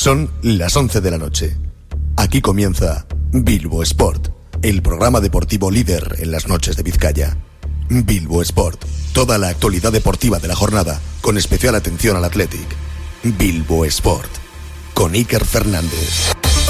Son las 11 de la noche. Aquí comienza Bilbo Sport, el programa deportivo líder en las noches de Vizcaya. Bilbo Sport, toda la actualidad deportiva de la jornada, con especial atención al Athletic. Bilbo Sport, con Iker Fernández.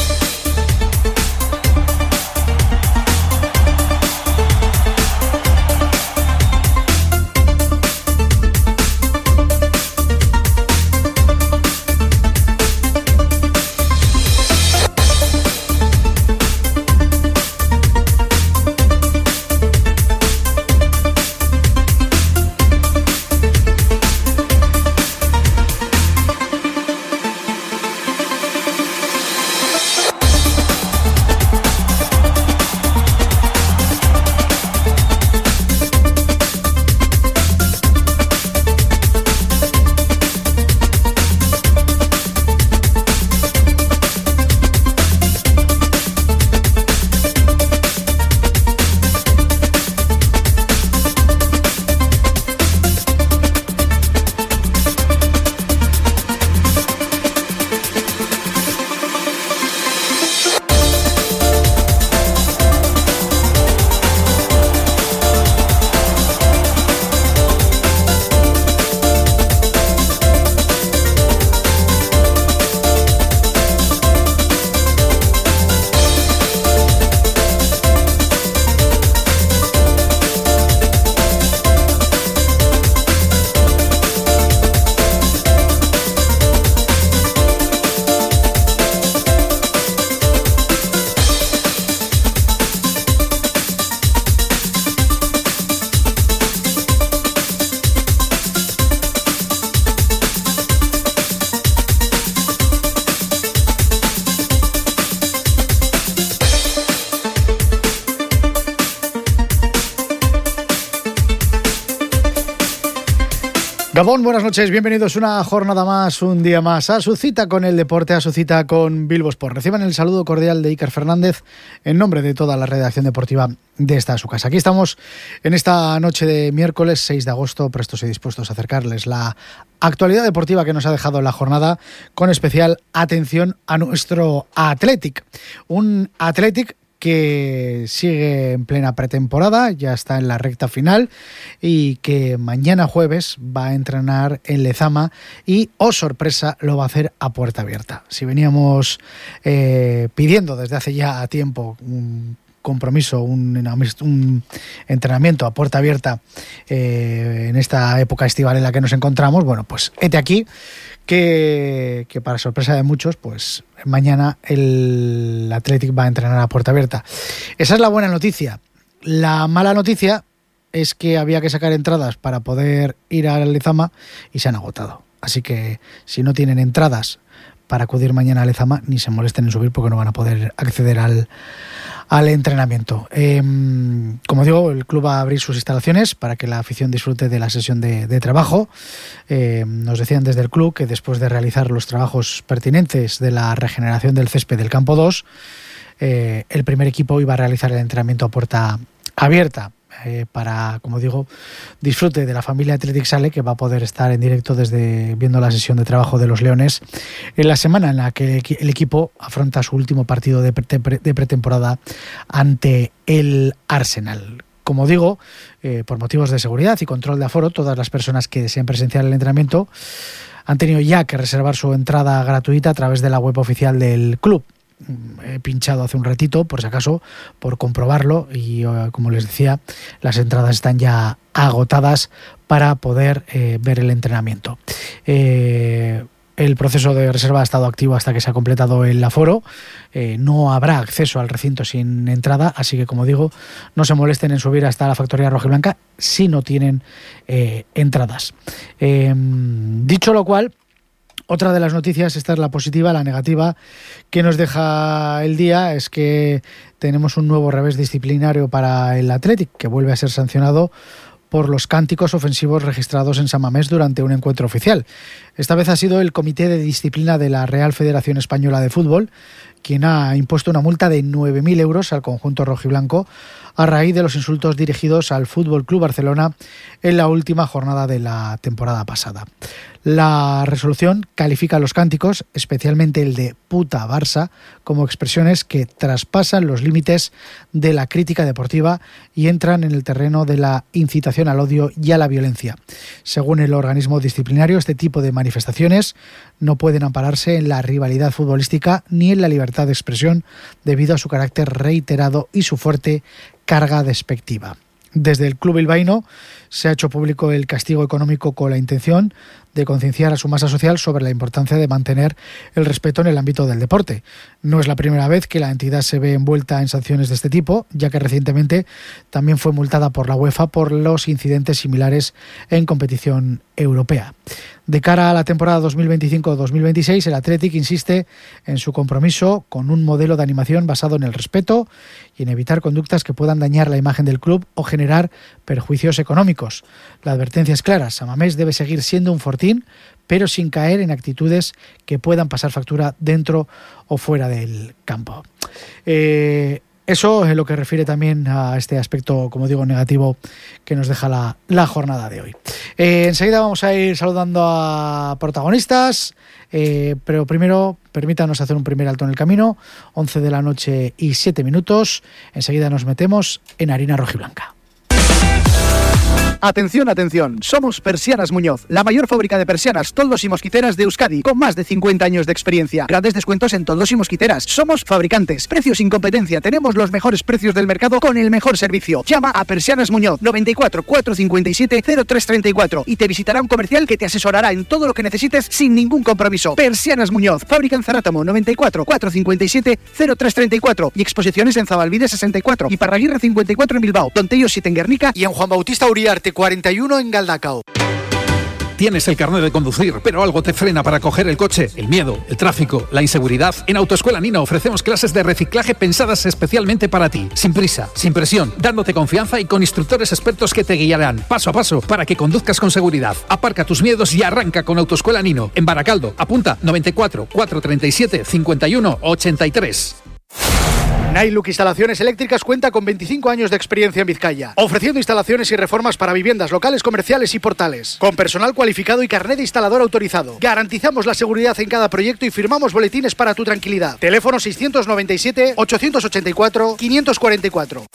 Gabón, buenas noches, bienvenidos una jornada más, un día más, a su cita con el deporte, a su cita con Bilbo Sport. Reciban el saludo cordial de Iker Fernández en nombre de toda la redacción deportiva de esta su casa. Aquí estamos en esta noche de miércoles 6 de agosto, prestos y dispuestos a acercarles la actualidad deportiva que nos ha dejado la jornada, con especial atención a nuestro Athletic. Un Athletic que sigue en plena pretemporada, ya está en la recta final y que mañana jueves va a entrenar en Lezama y, oh sorpresa, lo va a hacer a puerta abierta. Si veníamos pidiendo desde hace ya tiempo un compromiso, un entrenamiento a puerta abierta en esta época estival en la que nos encontramos, bueno, pues hete aquí que para sorpresa de muchos, pues mañana el Athletic va a entrenar a puerta abierta. Esa es la buena noticia. La mala noticia es que había que sacar entradas para poder ir a Lezama y se han agotado. Así que si no tienen entradas para acudir mañana a Lezama, ni se molesten en subir porque no van a poder acceder al entrenamiento. Como digo, el club va a abrir sus instalaciones para que la afición disfrute de la sesión de trabajo. Nos decían desde el club que después de realizar los trabajos pertinentes de la regeneración del césped del campo 2, el primer equipo iba a realizar el entrenamiento a puerta abierta. Para, como digo, disfrute de la familia Athletic Sale, que va a poder estar en directo viendo la sesión de trabajo de los Leones en la semana en la que el equipo afronta su último partido de pretemporada ante el Arsenal. Como digo, por motivos de seguridad y control de aforo, todas las personas que deseen presenciar el entrenamiento han tenido ya que reservar su entrada gratuita a través de la web oficial del club. He pinchado hace un ratito, por si acaso, por comprobarlo, y como les decía, las entradas están ya agotadas para poder ver el entrenamiento. El proceso de reserva ha estado activo hasta que se ha completado el aforo. No habrá acceso al recinto sin entrada, así que, como digo, no se molesten en subir hasta la factoría rojiblanca si no tienen entradas. Dicho lo cual, otra de las noticias, esta es la positiva, la negativa que nos deja el día, es que tenemos un nuevo revés disciplinario para el Athletic, que vuelve a ser sancionado por los cánticos ofensivos registrados en San Mamés durante un encuentro oficial. Esta vez ha sido el Comité de Disciplina de la Real Federación Española de Fútbol quien ha impuesto una multa de 9.000 euros al conjunto rojiblanco a raíz de los insultos dirigidos al Fútbol Club Barcelona en la última jornada de la temporada pasada. La resolución califica los cánticos, especialmente el de puta Barça, como expresiones que traspasan los límites de la crítica deportiva y entran en el terreno de la incitación al odio y a la violencia. Según el organismo disciplinario, este tipo de manifestaciones no pueden ampararse en la rivalidad futbolística ni en la libertad de expresión debido a su carácter reiterado y su fuerte carga despectiva. Desde el club bilbaíno se ha hecho público el castigo económico con la intención de concienciar a su masa social sobre la importancia de mantener el respeto en el ámbito del deporte. No es la primera vez que la entidad se ve envuelta en sanciones de este tipo, ya que recientemente también fue multada por la UEFA por los incidentes similares en competición europea. De cara a la temporada 2025-2026, el Athletic insiste en su compromiso con un modelo de animación basado en el respeto y en evitar conductas que puedan dañar la imagen del club o generar perjuicios económicos. La advertencia es clara: Samamés debe seguir siendo un fortín, pero sin caer en actitudes que puedan pasar factura dentro o fuera del campo. Eso es lo que refiere también a este aspecto, como digo, negativo que nos deja la jornada de hoy. Enseguida vamos a ir saludando a protagonistas, pero primero permítanos hacer un primer alto en el camino. 11 de la noche y 7 minutos. Enseguida nos metemos en harina rojiblanca. Atención, atención, somos Persianas Muñoz, la mayor fábrica de persianas, toldos y mosquiteras de Euskadi, con más de 50 años de experiencia. Grandes descuentos en toldos y mosquiteras. Somos fabricantes, precios sin competencia, tenemos los mejores precios del mercado con el mejor servicio. Llama a Persianas Muñoz, 94 457 0334 y te visitará un comercial que te asesorará en todo lo que necesites sin ningún compromiso. Persianas Muñoz, fábrica en Zarátamo, 94 457 0334 y exposiciones en Zabalbide 64 y Parraguirre 54 en Bilbao, Tontello 7 en Guernica y en Juan Bautista Uriarte 41 en Galdacao. Tienes el carnet de conducir, pero algo te frena para coger el coche. El miedo, el tráfico, la inseguridad. En Autoescuela Nino ofrecemos clases de reciclaje pensadas especialmente para ti. Sin prisa, sin presión, dándote confianza y con instructores expertos que te guiarán paso a paso para que conduzcas con seguridad. Aparca tus miedos y arranca con Autoescuela Nino. En Baracaldo, apunta 94 437 51 83. Nailuk Instalaciones Eléctricas cuenta con 25 años de experiencia en Vizcaya, ofreciendo instalaciones y reformas para viviendas, locales, comerciales y portales, con personal cualificado y carnet de instalador autorizado. Garantizamos la seguridad en cada proyecto y firmamos boletines para tu tranquilidad. Teléfono 697 884 544.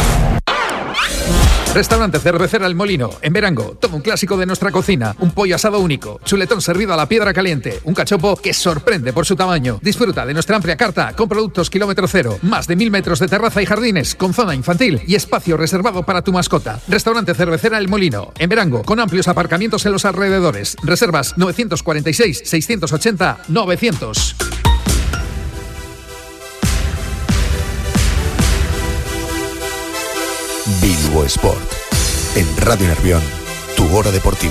Restaurante Cervecera El Molino, en Verango. Todo un clásico de nuestra cocina. Un pollo asado único, chuletón servido a la piedra caliente, un cachopo que sorprende por su tamaño. Disfruta de nuestra amplia carta con productos kilómetro cero. Más de 1000 metros de terraza y jardines, con zona infantil y espacio reservado para tu mascota. Restaurante Cervecera El Molino, en Verango, con amplios aparcamientos en los alrededores. Reservas 946 680 900. Bilbo Sport. En Radio Nervión, tu hora deportiva.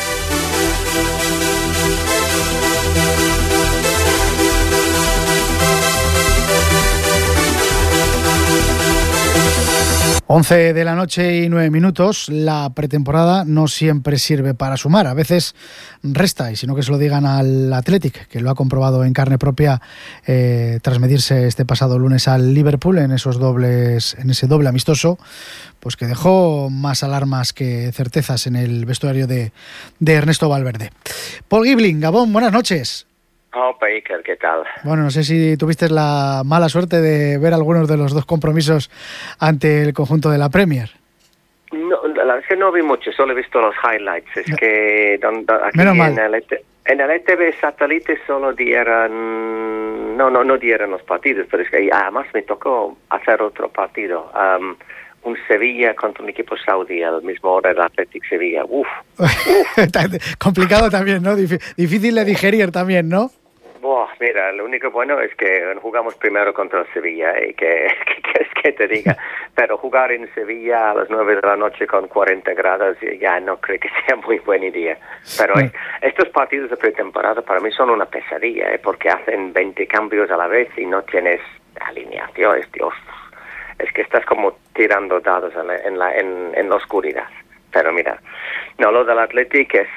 Once de la noche y 9 minutos. La pretemporada no siempre sirve para sumar, a veces resta, y si no que se lo digan al Athletic, que lo ha comprobado en carne propia tras medirse este pasado lunes al Liverpool en ese doble amistoso, pues que dejó más alarmas que certezas en el vestuario de Ernesto Valverde. Paul Gibling, Gabón, buenas noches. Opa, Iker, ¿qué tal? Bueno, no sé si tuviste la mala suerte de ver algunos de los dos compromisos ante el conjunto de la Premier. No, la verdad es que no vi mucho, solo he visto los highlights. Es que aquí en el ETV satélite solo dieron, no dieron los partidos, pero es que además me tocó hacer otro partido. Un Sevilla contra un equipo saudí, al mismo hora del Athletic Sevilla. Uf. Complicado también, ¿no? Difícil de digerir también, ¿no? Mira, lo único bueno es que jugamos primero contra el Sevilla, y que te diga, pero jugar en Sevilla a las 9 de la noche con 40 grados ya no creo que sea muy buena idea. Pero estos partidos de pretemporada para mí son una pesadilla, porque hacen 20 cambios a la vez y no tienes alineación, Dios. Es que estás como tirando dados en la oscuridad. Pero mira, no, lo del Athletic es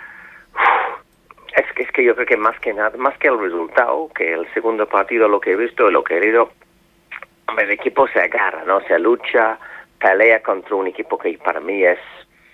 que yo creo que más que nada, más que el resultado, que el segundo partido, lo que he visto y lo que he leído, el equipo se agarra, ¿no? Se lucha, pelea contra un equipo que para mí es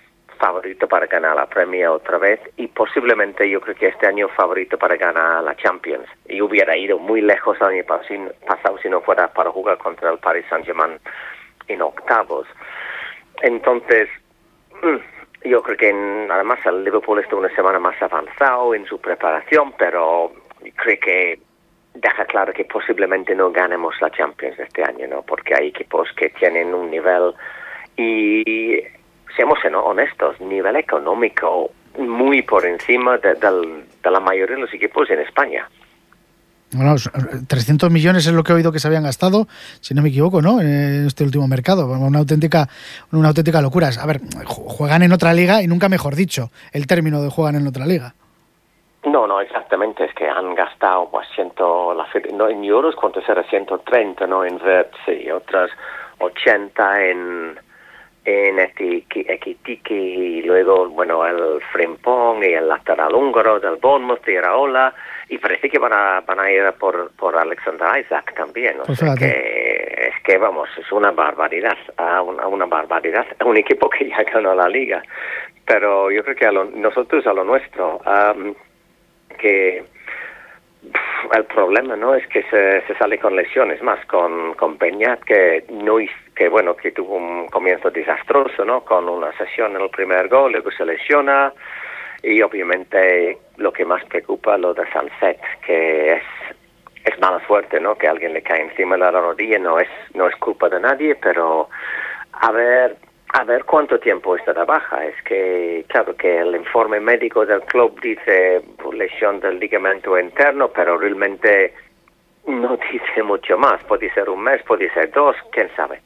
favorito para ganar la Premier otra vez y posiblemente yo creo que este año favorito para ganar la Champions. Y hubiera ido muy lejos el año pasado si no fuera para jugar contra el Paris Saint-Germain en octavos. Entonces, yo creo que además el Liverpool está una semana más avanzado en su preparación, pero creo que deja claro que posiblemente no ganemos la Champions este año, ¿no? Porque hay equipos que tienen un nivel y, seamos honestos, nivel económico muy por encima de la mayoría de los equipos en España. Bueno, 300 millones es lo que he oído que se habían gastado, si no me equivoco, ¿no? En este último mercado. Una auténtica locura. A ver, juegan en otra liga y nunca mejor dicho el término de juegan en otra liga. No, exactamente. Es que han gastado pues, en euros, ¿cuánto será? 130, ¿no? En Verts y otras 80 en Ekitike y luego, bueno, el Frimpong y el lateral húngaro del Bournemouth y Iraola. Y parece que van a ir por Alexander Isaac también. Pues es que vamos, es una barbaridad, una barbaridad. Un equipo que ya ganó la liga. Pero yo creo que nosotros a lo nuestro, que el problema no es que se sale con lesiones más, con Peñat que tuvo un comienzo desastroso, ¿no? Con una sesión en el primer gol, luego se lesiona. Y obviamente lo que más preocupa lo de Sunset, que es mala suerte, ¿no? Que alguien le cae encima de la rodilla, no es culpa de nadie, pero a ver cuánto tiempo está de baja. Es que, claro, que el informe médico del club dice lesión del ligamento interno, pero realmente no dice mucho más. Puede ser un mes, puede ser 2, quién sabe.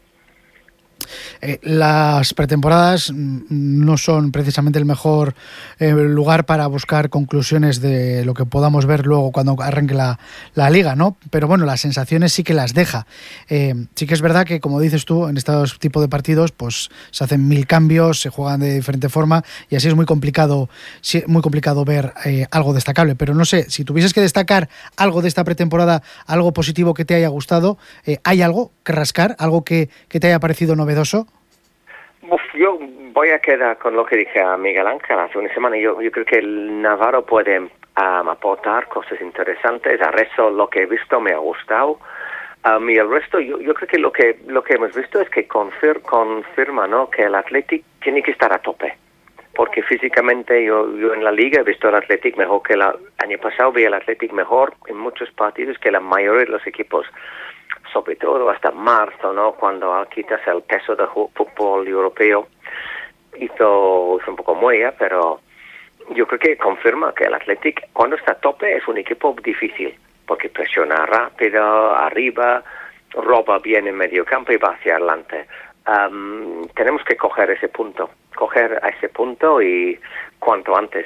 Las pretemporadas no son precisamente el mejor lugar para buscar conclusiones de lo que podamos ver luego cuando arranque la liga, ¿no? Pero bueno, las sensaciones sí que las deja. Sí que es verdad que, como dices tú, en estos tipos de partidos pues se hacen 1000 cambios, se juegan de diferente forma y así es muy complicado ver algo destacable. Pero no sé, si tuvieses que destacar algo de esta pretemporada, algo positivo que te haya gustado, ¿hay algo que rascar? ¿Algo que te haya parecido novedoso? Yo voy a quedar con lo que dije a Miguel Ángel hace una semana. Yo creo que el Navarro puede aportar cosas interesantes. A resto, lo que he visto me ha gustado. Y el resto, yo creo que lo que hemos visto es que confirma, ¿no? Que el Athletic tiene que estar a tope. Porque físicamente yo en la liga he visto al Athletic mejor que el año pasado. Vi al Athletic mejor en muchos partidos que la mayoría de los equipos. Sobre todo hasta marzo, ¿no? Cuando quitas el peso del fútbol europeo, hizo un poco muella, pero yo creo que confirma que el Athletic, cuando está a tope, es un equipo difícil, porque presiona rápido, arriba, roba bien en medio campo y va hacia adelante. Tenemos que coger ese punto y cuanto antes.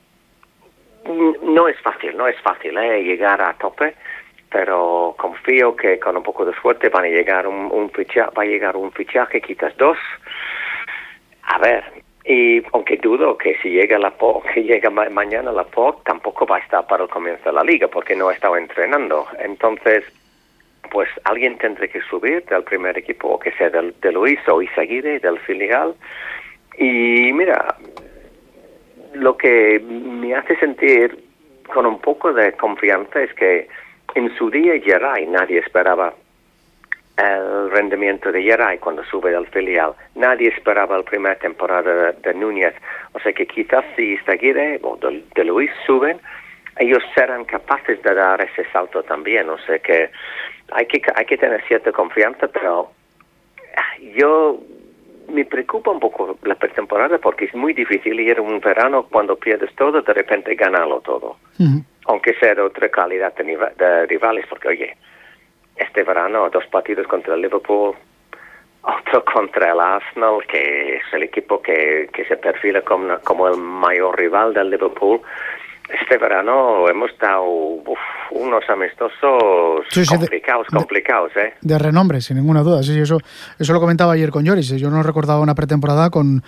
No es fácil llegar a tope, pero confío que con un poco de suerte va a llegar un fichaje, quizás 2. A ver, y aunque dudo que si llega mañana Laporte, tampoco va a estar para el comienzo de la liga, porque no ha estado entrenando. Entonces, pues alguien tendrá que subir del primer equipo, o que sea de Luis o Izaguirre, del filial. Y mira, lo que me hace sentir con un poco de confianza es que en su día Geray, nadie esperaba el rendimiento de Geray cuando sube del filial. Nadie esperaba la primera temporada de Núñez. O sea que quizás si Izaguirre o de Luis suben, ellos serán capaces de dar ese salto también. O sea que hay que tener cierta confianza, pero yo me preocupa un poco la pretemporada porque es muy difícil ir un verano cuando pierdes todo, de repente ganarlo todo. Uh-huh. Aunque sea de otra calidad de rivales, porque oye, este verano 2 partidos contra el Liverpool, otro contra el Arsenal, que es el equipo que se perfila como el mayor rival del Liverpool. Este verano hemos dado unos amistosos complicados, ¿eh? De renombre, sin ninguna duda. Sí, eso lo comentaba ayer con Lloris. Yo no recordaba una pretemporada con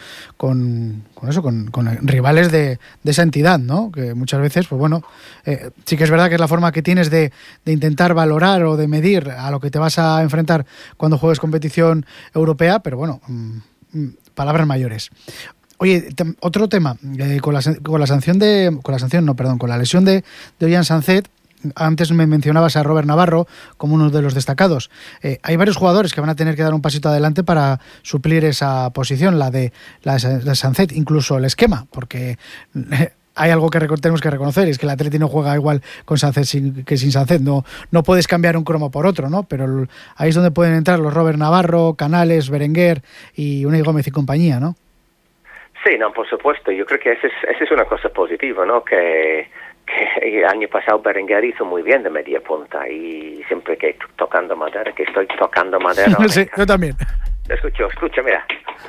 rivales de esa entidad, ¿no? Que muchas veces, pues bueno, sí que es verdad que es la forma que tienes de intentar valorar o de medir a lo que te vas a enfrentar cuando juegues competición europea, pero bueno, palabras mayores. Oye, otro tema, con la lesión de Ollán Sancet. Antes me mencionabas a Robert Navarro como uno de los destacados. Hay varios jugadores que van a tener que dar un pasito adelante para suplir esa posición, la de Sancet, incluso el esquema, porque hay algo que tenemos que reconocer, es que el Atleti no juega igual con Sancet que sin Sancet. No puedes cambiar un cromo por otro, ¿no? Pero ahí es donde pueden entrar los Robert Navarro, Canales, Berenguer y Unai Gómez y compañía, ¿no? Sí, no, por supuesto. Yo creo que esa es una cosa positiva, ¿no? Que el año pasado Berenguer hizo muy bien de media punta y siempre que estoy tocando madera, sí, yo también. Escucha, mira.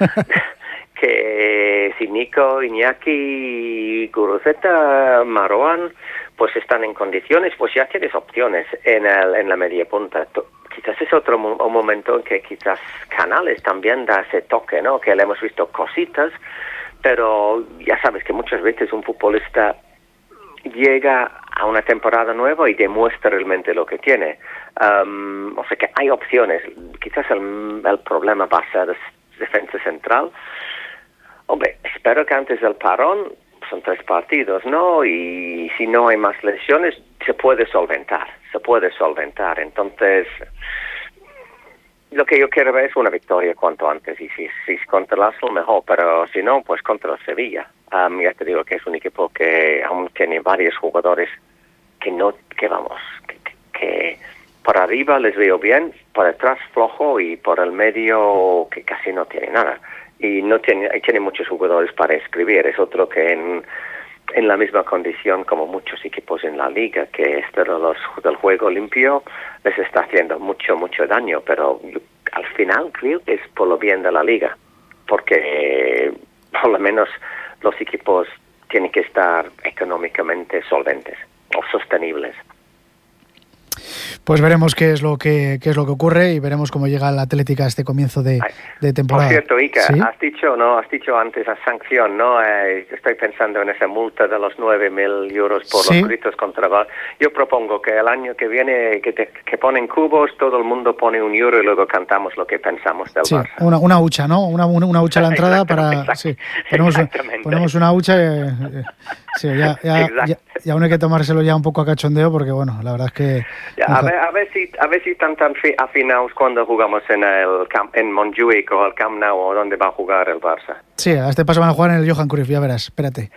Que si Nico, Iñaki, Guruceta, Marwan, pues están en condiciones, pues ya tienes opciones en la media punta. Quizás es un momento en que quizás Canales también da ese toque, ¿no? Que le hemos visto cositas, pero ya sabes que muchas veces un futbolista llega a una temporada nueva y demuestra realmente lo que tiene. O sea que hay opciones. Quizás el problema va a ser defensa central. Hombre, espero que antes del parón, son 3 partidos, ¿no? Y si no hay más lesiones, se puede solventar. Entonces, lo que yo quiero ver es una victoria cuanto antes. Y si es contra el Arsenal, mejor. Pero si no, pues contra el Sevilla. Ya te digo que es un equipo que aún tiene varios jugadores que por arriba les veo bien, por detrás flojo y por el medio que casi no tiene nada. Y tiene muchos jugadores para escribir. Es otro que en la misma condición como muchos equipos en la liga, que esto del juego limpio les está haciendo mucho daño, pero al final creo que es por lo bien de la liga, porque por lo menos los equipos tienen que estar económicamente solventes o sostenibles. Pues veremos qué es lo que ocurre y veremos cómo llega la Atlética a este comienzo de temporada. Por cierto, Iker, ¿sí? Has dicho antes la sanción, ¿no? Estoy pensando en esa multa de los 9.000 euros por ¿sí? los gritos contra VAR. Yo propongo que el año que viene que ponen cubos, todo el mundo pone €1 y luego cantamos lo que pensamos del Barça. Una hucha, ¿no? Una hucha a la entrada para... Sí, ponemos una hucha... sí, ya uno hay que tomárselo ya un poco a cachondeo porque, bueno, la verdad es que... A ver si están tan afinados cuando jugamos en Montjuic o el Camp Nou o donde va a jugar el Barça. Sí, a este paso van a jugar en el Johan Cruyff, ya verás, espérate.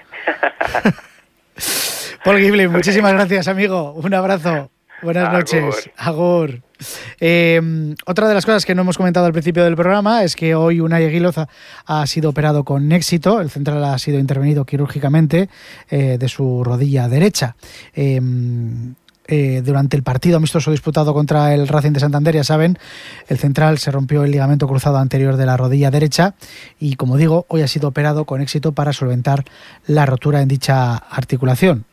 Paul Giblin, muchísimas gracias, amigo. Un abrazo. Buenas noches. Agur. Otra de las cosas que no hemos comentado al principio del programa es que hoy Unai Eguiloz ha sido operado con éxito. El central ha sido intervenido quirúrgicamente de su rodilla derecha. Durante el partido amistoso disputado contra el Racing de Santander, ya saben, el central se rompió el ligamento cruzado anterior de la rodilla derecha y, como digo, hoy ha sido operado con éxito para solventar la rotura en dicha articulación.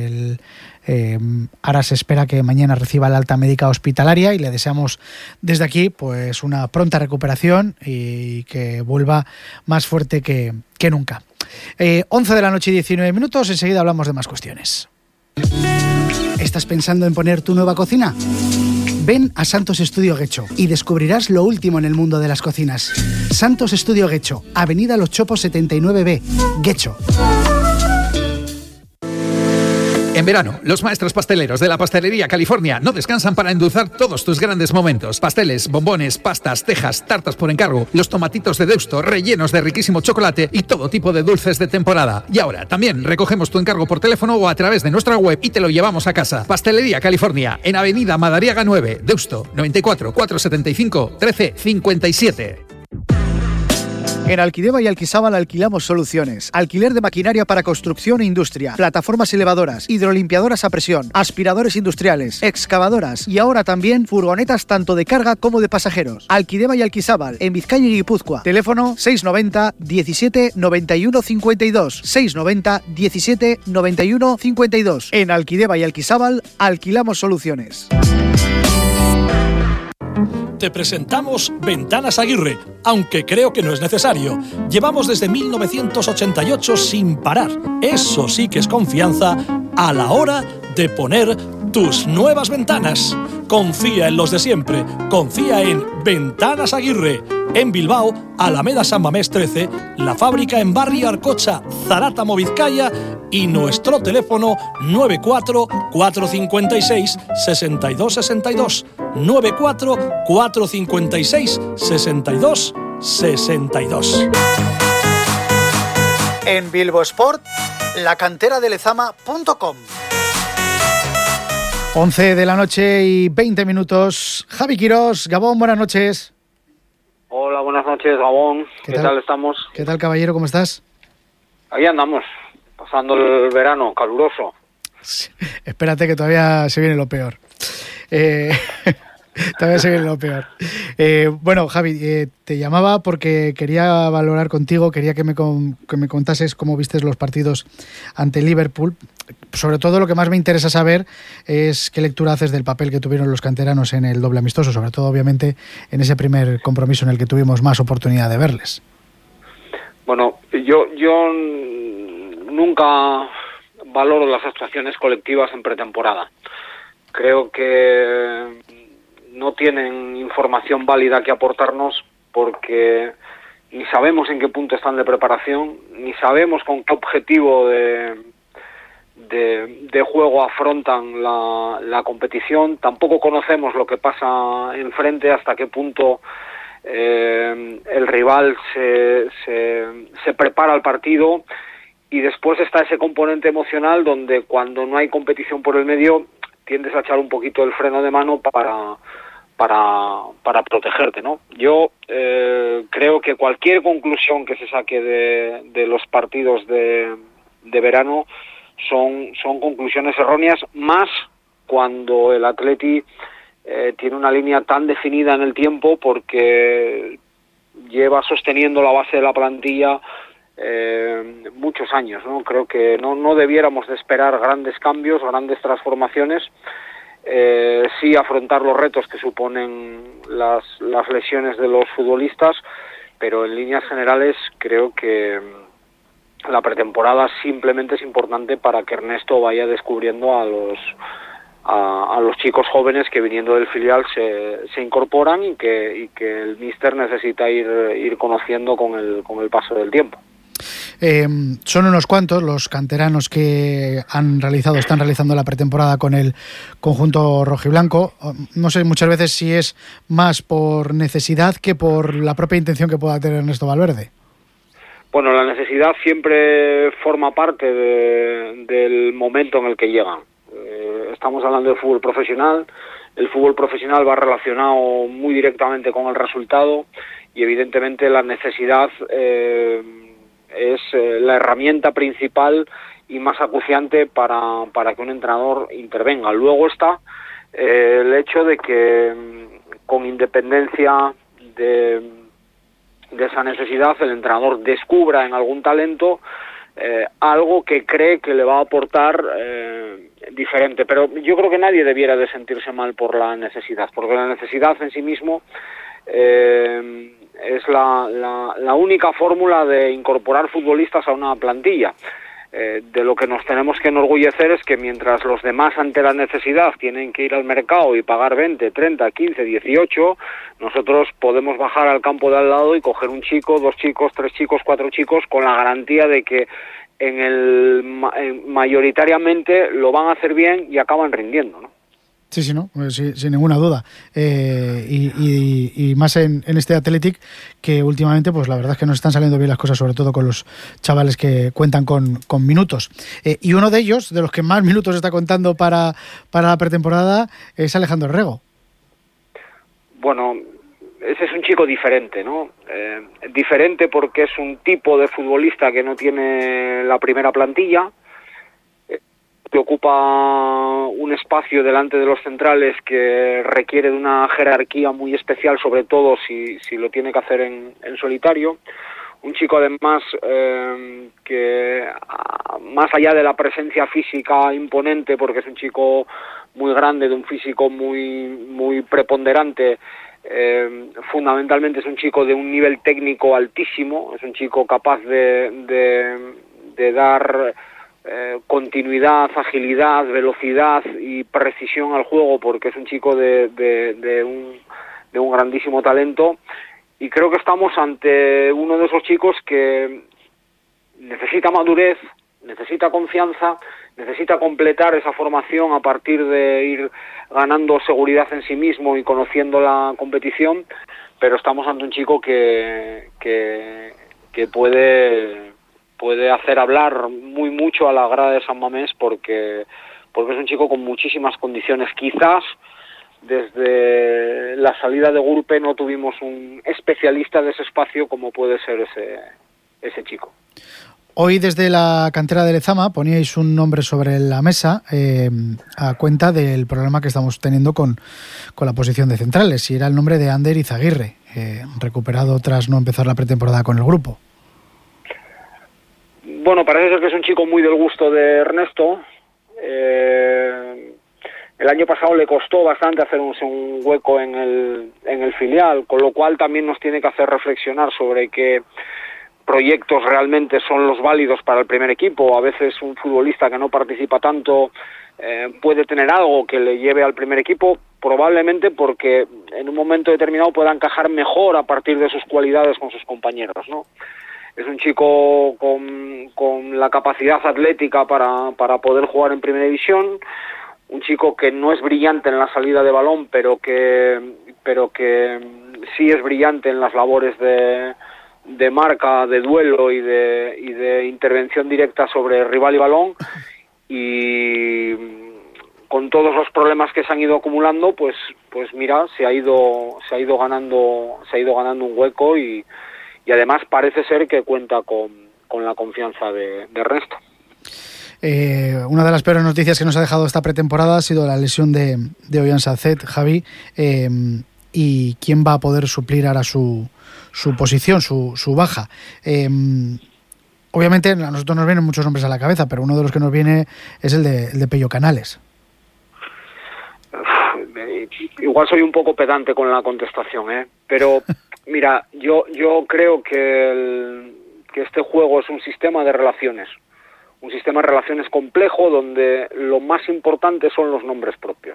Ahora se espera que mañana reciba la alta médica hospitalaria y le deseamos desde aquí pues una pronta recuperación y que vuelva más fuerte que nunca. 11 de la noche y 19 minutos, enseguida hablamos de más cuestiones. ¿Estás pensando en poner tu nueva cocina? Ven a Santos Estudio Guecho y descubrirás lo último en el mundo de las cocinas. Santos Estudio Guecho, Avenida Los Chopos 79B, Guecho. En verano, los maestros pasteleros de la Pastelería California no descansan para endulzar todos tus grandes momentos. Pasteles, bombones, pastas, tejas, tartas por encargo, los tomatitos de Deusto rellenos de riquísimo chocolate y todo tipo de dulces de temporada. Y ahora también recogemos tu encargo por teléfono o a través de nuestra web y te lo llevamos a casa. Pastelería California, en Avenida Madariaga 9, Deusto, 94 475 1357. En Alquideva y Alquisábal alquilamos soluciones. Alquiler de maquinaria para construcción e industria, plataformas elevadoras, hidrolimpiadoras a presión, aspiradores industriales, excavadoras y ahora también furgonetas tanto de carga como de pasajeros. Alquideva y Alquisábal, en Vizcaya y Guipúzcoa. Teléfono 690 17 91 52. 690 17 91 52. En Alquideva y Alquisábal alquilamos soluciones. Te presentamos Ventanas Aguirre, aunque creo que no es necesario. Llevamos desde 1988 sin parar. Eso sí que es confianza a la hora de poner tus nuevas ventanas. Confía en los de siempre. Confía en Ventanas Aguirre. En Bilbao, Alameda San Mamés 13, la fábrica en Barrio Arcocha, Zarátamo, Vizcaya, y nuestro teléfono 94 456 6262, 94 456 6262. En Bilbo Sport, la cantera de Lezama.com. 11 de la noche y 20 minutos. Javi Quirós, Gabón, buenas noches. Hola, buenas noches, Gabón. ¿Qué tal estamos? ¿Qué tal, caballero? ¿Cómo estás? Ahí andamos, pasando el verano caluroso. Sí, espérate que todavía se viene lo peor. Todavía se viene lo peor. Bueno, Javi, te llamaba porque quería valorar contigo, quería que me contases cómo vistes los partidos ante Liverpool. Sobre todo lo que más me interesa saber es qué lectura haces del papel que tuvieron los canteranos en el doble amistoso, sobre todo obviamente en ese primer compromiso en el que tuvimos más oportunidad de verles. Bueno, yo nunca valoro las actuaciones colectivas en pretemporada. Creo que no tienen información válida que aportarnos porque ni sabemos en qué punto están de preparación, ni sabemos con qué objetivo de juego afrontan la competición, tampoco conocemos lo que pasa enfrente, hasta qué punto el rival se prepara al partido, y después está ese componente emocional donde cuando no hay competición por el medio tiendes a echar un poquito el freno de mano para protegerte, ¿no? Yo creo que cualquier conclusión que se saque de los partidos de verano son conclusiones erróneas, más cuando el Atleti tiene una línea tan definida en el tiempo, porque lleva sosteniendo la base de la plantilla muchos años, ¿no? Creo que no debiéramos de esperar grandes cambios, grandes transformaciones. Sí afrontar los retos que suponen las lesiones de los futbolistas, pero en líneas generales creo que la pretemporada simplemente es importante para que Ernesto vaya descubriendo a los chicos jóvenes que viniendo del filial se incorporan y que el míster necesita ir conociendo con el paso del tiempo. Son unos cuantos los canteranos que están realizando la pretemporada con el conjunto rojiblanco. No sé muchas veces si es más por necesidad que por la propia intención que pueda tener Ernesto Valverde. Bueno, la necesidad siempre forma parte del momento en el que llegan. Estamos hablando de fútbol profesional. El fútbol profesional va relacionado muy directamente con el resultado, y evidentemente la necesidad es la herramienta principal y más acuciante para que un entrenador intervenga. Luego está el hecho de que, con independencia de esa necesidad, el entrenador descubra en algún talento algo que cree que le va a aportar diferente. Pero yo creo que nadie debiera de sentirse mal por la necesidad, porque la necesidad en sí mismo es la única fórmula de incorporar futbolistas a una plantilla. De lo que nos tenemos que enorgullecer es que mientras los demás ante la necesidad tienen que ir al mercado y pagar 20, 30, 15, 18, nosotros podemos bajar al campo de al lado y coger un chico, 2 chicos, 3 chicos, 4 chicos, con la garantía de que mayoritariamente lo van a hacer bien y acaban rindiendo, ¿no? Sí, no, sí, sin ninguna duda. Y más en este Athletic, que últimamente, pues la verdad es que nos están saliendo bien las cosas, sobre todo con los chavales que cuentan con minutos. Y uno de ellos, de los que más minutos está contando para la pretemporada, es Alejandro Rego. Bueno, ese es un chico diferente, ¿no? Diferente porque es un tipo de futbolista que no tiene la primera plantilla, que ocupa un espacio delante de los centrales que requiere de una jerarquía muy especial, sobre todo si lo tiene que hacer en solitario. Un chico además que, más allá de la presencia física imponente, porque es un chico muy grande, de un físico muy preponderante, fundamentalmente es un chico de un nivel técnico altísimo, es un chico capaz de dar continuidad, agilidad, velocidad y precisión al juego, porque es un chico de un grandísimo talento. y creo que estamos ante uno de esos chicos que necesita madurez, necesita confianza, necesita completar esa formación a partir de ir ganando seguridad en sí mismo y conociendo la competición, pero estamos ante un chico que puede hacer hablar muy mucho a la grada de San Mamés porque es un chico con muchísimas condiciones. Quizás desde la salida de Gurpe no tuvimos un especialista de ese espacio como puede ser ese chico. Hoy desde la cantera de Lezama poníais un nombre sobre la mesa a cuenta del problema que estamos teniendo con la posición de centrales, y era el nombre de Ander Izaguirre, recuperado tras no empezar la pretemporada con el grupo. Bueno, parece ser que es un chico muy del gusto de Ernesto. El año pasado le costó bastante hacer un hueco en el filial, con lo cual también nos tiene que hacer reflexionar sobre qué proyectos realmente son los válidos para el primer equipo. A veces un futbolista que no participa tanto puede tener algo que le lleve al primer equipo, probablemente porque en un momento determinado pueda encajar mejor a partir de sus cualidades con sus compañeros, ¿no? Es un chico con la capacidad atlética para poder jugar en primera división, un chico que no es brillante en la salida de balón, pero que sí es brillante en las labores de marca, de duelo y de intervención directa sobre rival y balón, y con todos los problemas que se han ido acumulando, pues mira, se ha ido ganando un hueco y además parece ser que cuenta con la confianza de Ernesto. Una de las peores noticias que nos ha dejado esta pretemporada ha sido la lesión de Ollán Sacet, Javi, y quién va a poder suplir ahora su posición, su baja. Obviamente a nosotros nos vienen muchos nombres a la cabeza, pero uno de los que nos viene es el de Pello Canales. Igual soy un poco pedante con la contestación, pero mira, yo creo que este juego es un sistema de relaciones complejo, donde lo más importante son los nombres propios.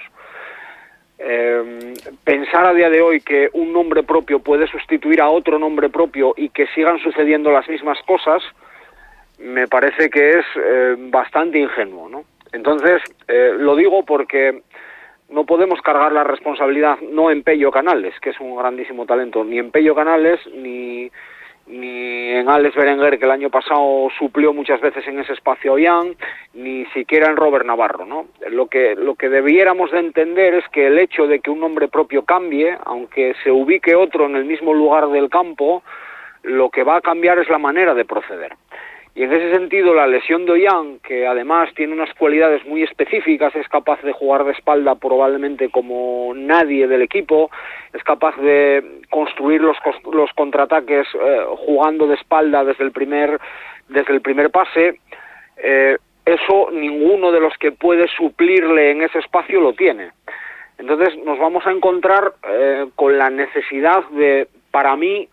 Pensar a día de hoy que un nombre propio puede sustituir a otro nombre propio y que sigan sucediendo las mismas cosas, me parece que es bastante ingenuo, ¿no? Entonces, lo digo porque no podemos cargar la responsabilidad no en Pello Canales, que es un grandísimo talento, ni en Pello Canales, ni en Alex Berenguer, que el año pasado suplió muchas veces en ese espacio a Ollán, ni siquiera en Robert Navarro, ¿no? Lo que debiéramos de entender es que el hecho de que un nombre propio cambie, aunque se ubique otro en el mismo lugar del campo, lo que va a cambiar es la manera de proceder. Y en ese sentido, la lesión de Ollán, que además tiene unas cualidades muy específicas, es capaz de jugar de espalda probablemente como nadie del equipo, es capaz de construir los contraataques jugando de espalda desde el primer pase. Eso ninguno de los que puede suplirle en ese espacio lo tiene. Entonces nos vamos a encontrar con la necesidad de, para mí,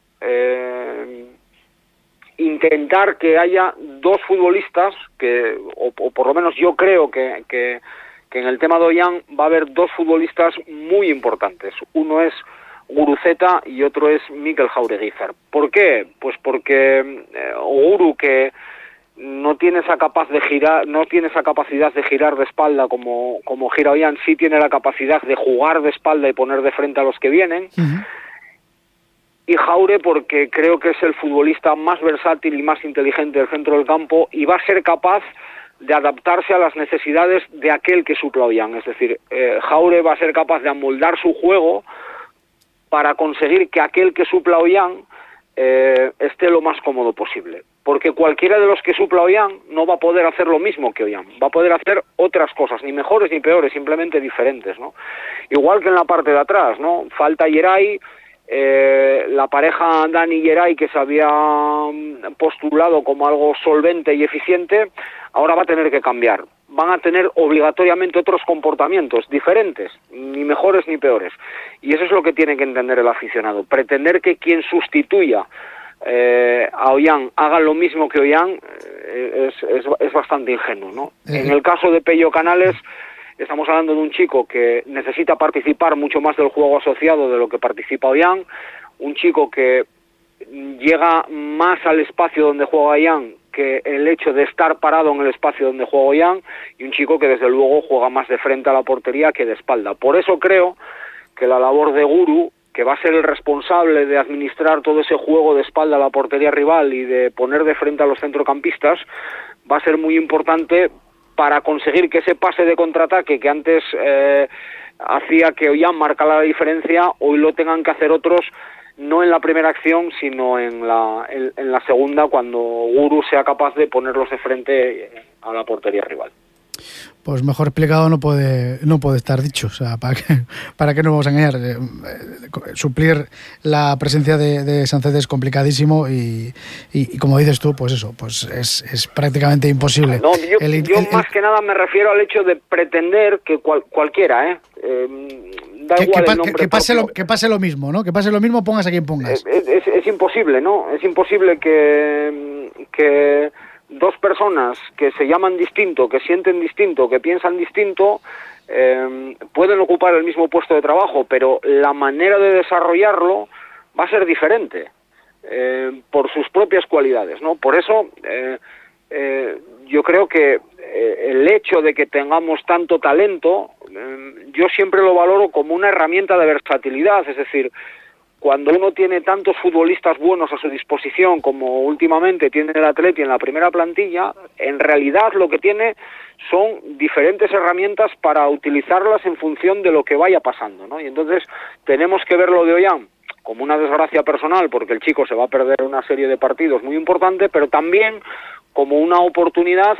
intentar que haya dos futbolistas o por lo menos yo creo que en el tema de Ollán va a haber dos futbolistas muy importantes. Uno es Guruceta y otro es Mikel Jaureguizar. ¿Por qué? Pues porque Guru, que no tiene esa capacidad de girar de espalda como gira Ollán, sí tiene la capacidad de jugar de espalda y poner de frente a los que vienen. Uh-huh. Y Jaure, porque creo que es el futbolista más versátil y más inteligente del centro del campo y va a ser capaz de adaptarse a las necesidades de aquel que supla a Ollán. Es decir, Jaure va a ser capaz de amoldar su juego para conseguir que aquel que supla a Ollán esté lo más cómodo posible. Porque cualquiera de los que supla a Ollán no va a poder hacer lo mismo que Ollán. Va a poder hacer otras cosas, ni mejores ni peores, simplemente diferentes, ¿no? Igual que en la parte de atrás, ¿no? Falta Yeray. La pareja Dani Yeray, que se había postulado como algo solvente y eficiente, ahora va a tener que cambiar. Van a tener obligatoriamente otros comportamientos diferentes, ni mejores ni peores. Y eso es lo que tiene que entender el aficionado. Pretender que quien sustituya a Ollán haga lo mismo que Ollán es bastante ingenuo, ¿no? En el caso de Pello Canales, estamos hablando de un chico que necesita participar mucho más del juego asociado de lo que participa Ollán, un chico que llega más al espacio donde juega Ollán que el hecho de estar parado en el espacio donde juega Ollán, y un chico que desde luego juega más de frente a la portería que de espalda. Por eso creo que la labor de Guru, que va a ser el responsable de administrar todo ese juego de espalda a la portería rival y de poner de frente a los centrocampistas, va a ser muy importante para conseguir que ese pase de contraataque que antes hacía que Ollán marcara la diferencia, hoy lo tengan que hacer otros, no en la primera acción, sino en la segunda, cuando Guru sea capaz de ponerlos de frente a la portería rival. Pues mejor explicado no puede estar dicho. O sea, ¿para qué nos vamos a engañar? Suplir la presencia de Sánchez es complicadísimo y como dices tú, pues eso, pues es prácticamente imposible. No, yo más que nada me refiero al hecho de pretender que cualquiera, da igual el nombre que pase lo mismo, ¿no? Que pase lo mismo, pongas a quien pongas. Es imposible, ¿no? Es imposible que dos personas que se llaman distinto, que sienten distinto, que piensan distinto, pueden ocupar el mismo puesto de trabajo, pero la manera de desarrollarlo va a ser diferente, por sus propias cualidades, ¿no? Por eso yo creo que el hecho de que tengamos tanto talento, yo siempre lo valoro como una herramienta de versatilidad. Es decir, cuando uno tiene tantos futbolistas buenos a su disposición como últimamente tiene el Atleti en la primera plantilla, en realidad lo que tiene son diferentes herramientas para utilizarlas en función de lo que vaya pasando, ¿no? Y entonces tenemos que ver lo de Ollán como una desgracia personal, porque el chico se va a perder una serie de partidos muy importante, pero también como una oportunidad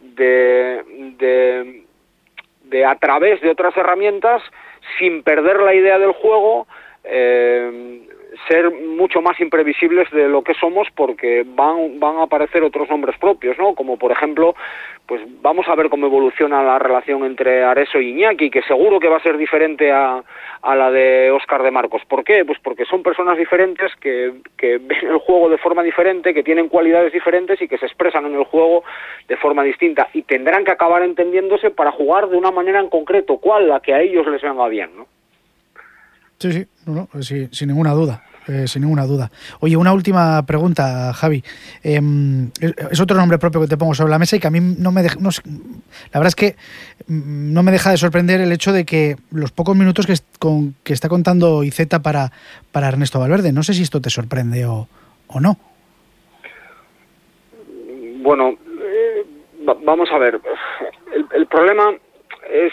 de a través de otras herramientas, sin perder la idea del juego, ser mucho más imprevisibles de lo que somos, porque van a aparecer otros nombres propios, ¿no? Como por ejemplo, pues vamos a ver cómo evoluciona la relación entre Areso y Iñaki, que seguro que va a ser diferente a la de Óscar de Marcos. ¿Por qué? Pues porque son personas diferentes que ven el juego de forma diferente, que tienen cualidades diferentes y que se expresan en el juego de forma distinta, y tendrán que acabar entendiéndose para jugar de una manera en concreto, cuál, la que a ellos les venga bien, ¿no? Sí, sin ninguna duda. Sin ninguna duda. Oye, una última pregunta, Javi. Es otro nombre propio que te pongo sobre la mesa y que a mí la verdad es que no me deja de sorprender el hecho de que los pocos minutos que está contando Iceta para Ernesto Valverde. No sé si esto te sorprende o no. Bueno, vamos a ver. El problema es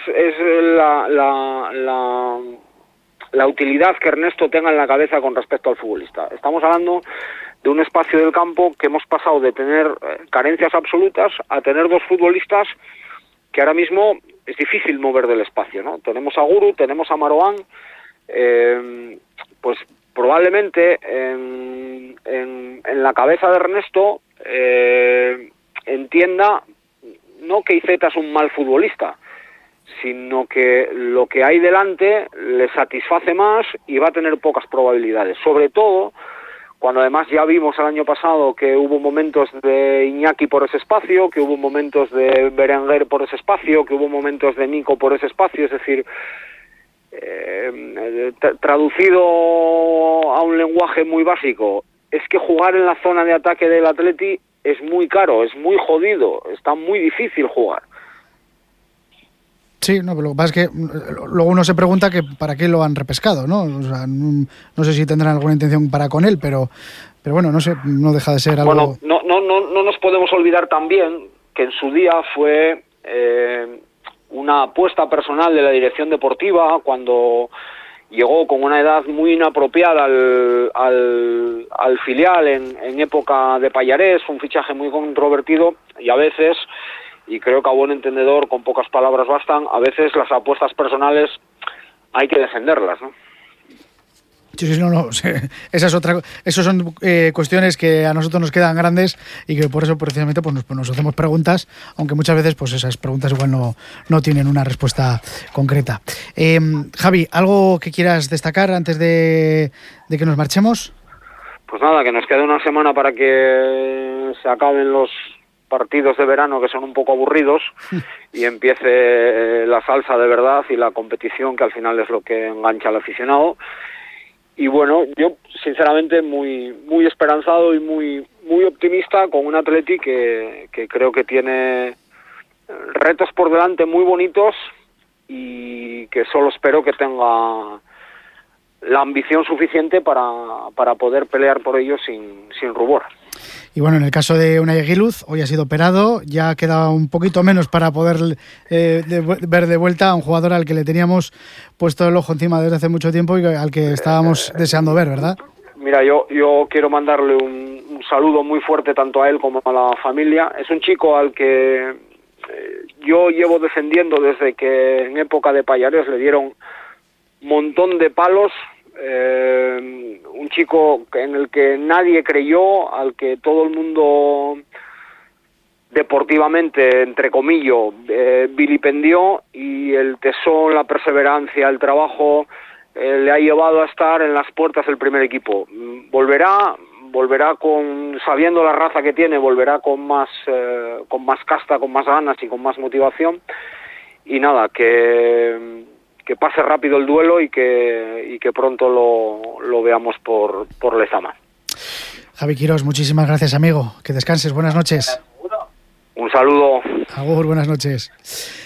la utilidad que Ernesto tenga en la cabeza con respecto al futbolista. Estamos hablando de un espacio del campo que hemos pasado de tener carencias absolutas a tener dos futbolistas que ahora mismo es difícil mover del espacio, ¿no? Tenemos a Guru, tenemos a Marouane, pues probablemente en la cabeza de Ernesto entienda no que Iceta es un mal futbolista, sino que lo que hay delante le satisface más y va a tener pocas probabilidades. Sobre todo cuando además ya vimos el año pasado que hubo momentos de Iñaki por ese espacio, que hubo momentos de Berenguer por ese espacio, que hubo momentos de Nico por ese espacio. Es decir, traducido a un lenguaje muy básico, es que jugar en la zona de ataque del Atleti es muy caro, es muy jodido, está muy difícil jugar. Sí, no, pero lo que pasa es que luego uno se pregunta que para qué lo han repescado, ¿no? O sea, no sé si tendrán alguna intención para con él, pero bueno, no sé, no deja de ser algo... Bueno, no nos podemos olvidar también que en su día fue una apuesta personal de la dirección deportiva cuando llegó con una edad muy inapropiada al filial en época de Pallarés, un fichaje muy controvertido, y a veces... y creo que a buen entendedor, con pocas palabras bastan, a veces las apuestas personales hay que defenderlas, ¿no? Sí, esas son cuestiones que a nosotros nos quedan grandes y que por eso precisamente pues nos hacemos preguntas, aunque muchas veces pues esas preguntas igual no tienen una respuesta concreta. Javi, ¿algo que quieras destacar antes de que nos marchemos? Pues nada, que nos quede una semana para que se acaben los partidos de verano, que son un poco aburridos, y empiece la salsa de verdad y la competición, que al final es lo que engancha al aficionado. Y bueno, yo sinceramente muy esperanzado y muy optimista con un Atleti que creo que tiene retos por delante muy bonitos y que solo espero que tenga la ambición suficiente para poder pelear por ellos sin rubor. Y bueno, en el caso de Unai Eguiluz, hoy ha sido operado, ya queda un poquito menos para poder ver de vuelta a un jugador al que le teníamos puesto el ojo encima desde hace mucho tiempo y al que estábamos deseando ver, ¿verdad? Mira, yo quiero mandarle un saludo muy fuerte tanto a él como a la familia. Es un chico al que yo llevo defendiendo desde que en época de Pallares le dieron un montón de palos. Un chico en el que nadie creyó, al que todo el mundo deportivamente, entre comillas, vilipendió, y el tesón, la perseverancia, el trabajo le ha llevado a estar en las puertas del primer equipo. Volverá sabiendo la raza que tiene, volverá con más casta, con más ganas y con más motivación. Y nada, que pase rápido el duelo y que pronto lo veamos por Lezama. Javi Quirós, muchísimas gracias, amigo. Que descanses, buenas noches. Un saludo. Agur, buenas noches.